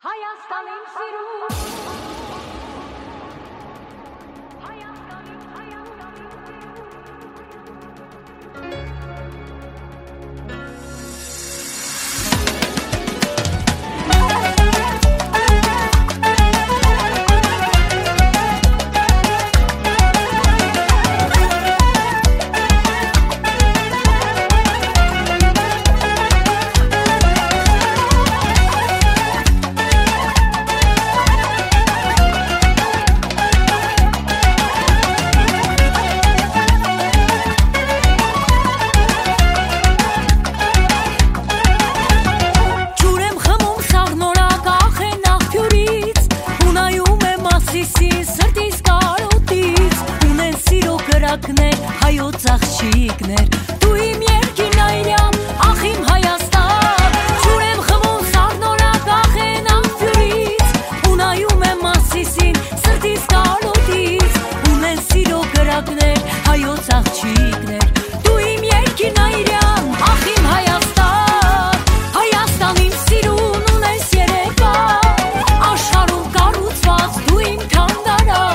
Հայաստան իմ սիրուն հայոց աղջիկներ դու իմ երկին այրան ախ իմ Հայաստան ջուրեմ խմում սառնորակ ախեն աղբյուրից ու նայում եմ Մասիսին սրտիս կարոտից ունեն սիրո կրակներ հայոց աղջիկներ դու իմ երկին այրան ախ իմ Հայաստան Հայաստան իմ սիրուն ունես երևա աշխարհում կառուցված դու իմ թանգարան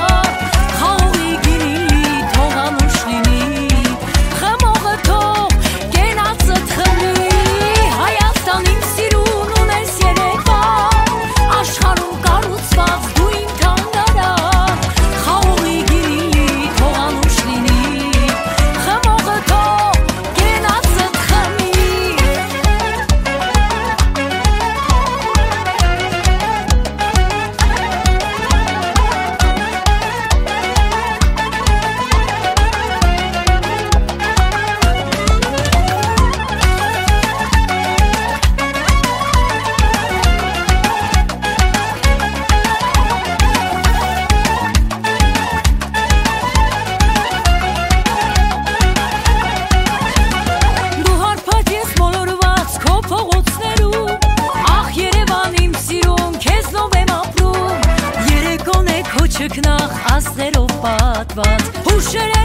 Չքնաղ աստերով պատված հուշեր